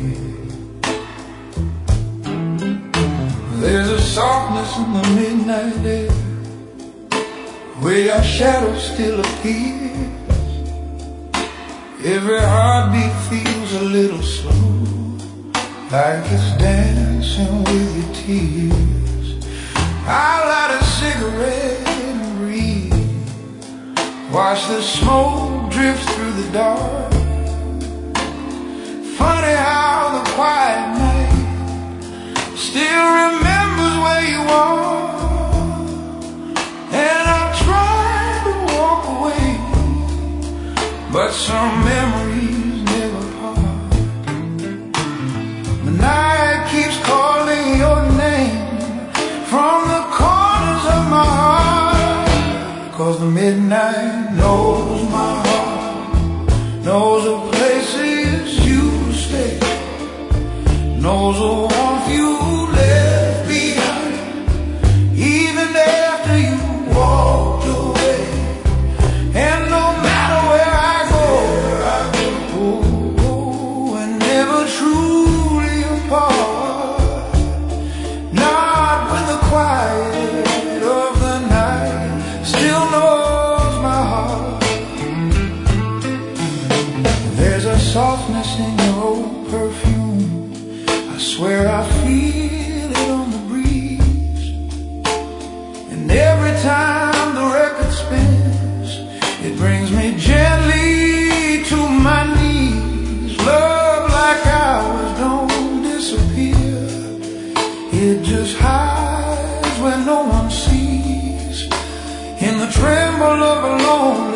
There's a softness in the midnight air where your shadow still appears. Every heartbeat feels a little slow, like it's dancing with your tears. I light a cigarette and breathe, watch the smoke drift through the dark. Funny how the quiet night still remembers where you are. And I try to walk away, but some memories never part. The night keeps calling your name from the corners of my heart, 'cause the midnight knows my heart, knows the places you stay, knows the warmth you left behind, even after you walked away. And no matter where I go, we're never truly apart. Not when the quiet of the night still knows my heart. There's a softness in your old perfume, I swear I feel it on the breeze. And every time the record spins, it brings me gently to my knees. Love like ours don't disappear, it just hides when no one sees. In the tremble of a lonely